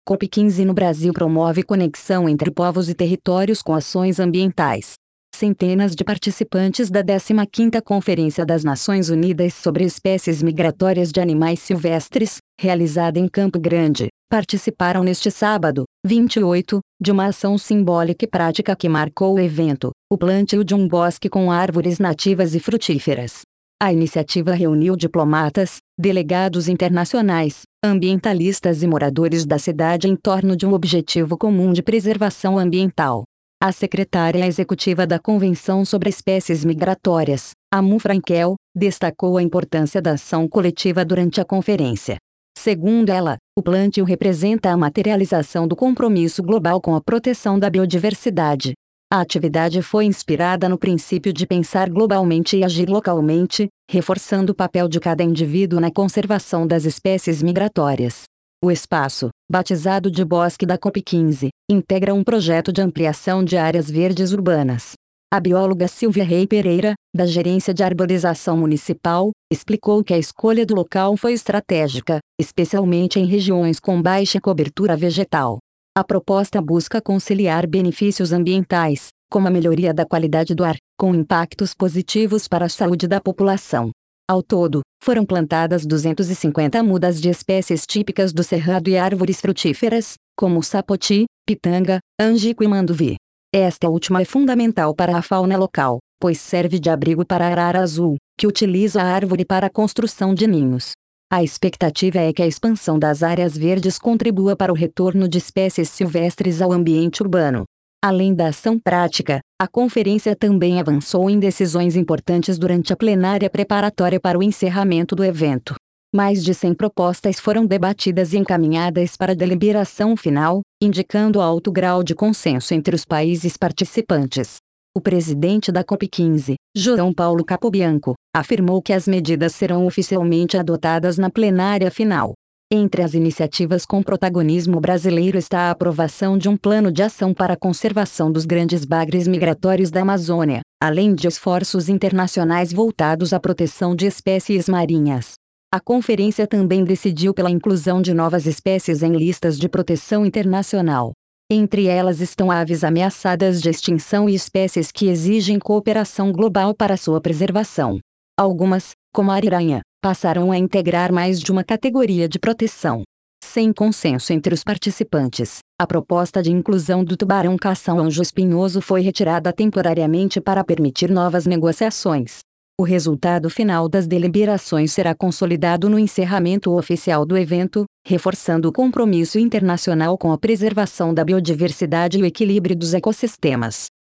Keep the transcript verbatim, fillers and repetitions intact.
COP quinze no Brasil promove conexão entre povos e territórios com ações ambientais. Centenas de participantes da décima quinta Conferência das Nações Unidas sobre Espécies Migratórias de Animais Silvestres, realizada em Campo Grande, participaram neste sábado, vinte e oito, de uma ação simbólica e prática que marcou o evento, o plantio de um bosque com árvores nativas e frutíferas. A iniciativa reuniu diplomatas, delegados internacionais, ambientalistas e moradores da cidade em torno de um objetivo comum de preservação ambiental. A secretária executiva da Convenção sobre Espécies Migratórias, Amu Frankel, destacou a importância da ação coletiva durante a conferência. Segundo ela, o plantio representa a materialização do compromisso global com a proteção da biodiversidade. A atividade foi inspirada no princípio de pensar globalmente e agir localmente, reforçando o papel de cada indivíduo na conservação das espécies migratórias. O espaço, batizado de Bosque da COP quinze, integra um projeto de ampliação de áreas verdes urbanas. A bióloga Silvia Rei Pereira, da Gerência de Arborização Municipal, explicou que a escolha do local foi estratégica, especialmente em regiões com baixa cobertura vegetal. A proposta busca conciliar benefícios ambientais, como a melhoria da qualidade do ar, com impactos positivos para a saúde da população. Ao todo, foram plantadas duzentas e cinquenta mudas de espécies típicas do Cerrado e árvores frutíferas, como sapoti, pitanga, angico e manduvi. Esta última é fundamental para a fauna local, pois serve de abrigo para a arara azul, que utiliza a árvore para a construção de ninhos. A expectativa é que a expansão das áreas verdes contribua para o retorno de espécies silvestres ao ambiente urbano. Além da ação prática, a conferência também avançou em decisões importantes durante a plenária preparatória para o encerramento do evento. Mais de cem propostas foram debatidas e encaminhadas para a deliberação final, indicando alto grau de consenso entre os países participantes. O presidente da COP quinze, João Paulo Capobianco, afirmou que as medidas serão oficialmente adotadas na plenária final. Entre as iniciativas com protagonismo brasileiro está a aprovação de um plano de ação para a conservação dos grandes bagres migratórios da Amazônia, além de esforços internacionais voltados à proteção de espécies marinhas. A conferência também decidiu pela inclusão de novas espécies em listas de proteção internacional. Entre elas estão aves ameaçadas de extinção e espécies que exigem cooperação global para sua preservação. Algumas, como a ariranha, passaram a integrar mais de uma categoria de proteção. Sem consenso entre os participantes, a proposta de inclusão do tubarão cação-anjo espinhoso foi retirada temporariamente para permitir novas negociações. O resultado final das deliberações será consolidado no encerramento oficial do evento, reforçando o compromisso internacional com a preservação da biodiversidade e o equilíbrio dos ecossistemas.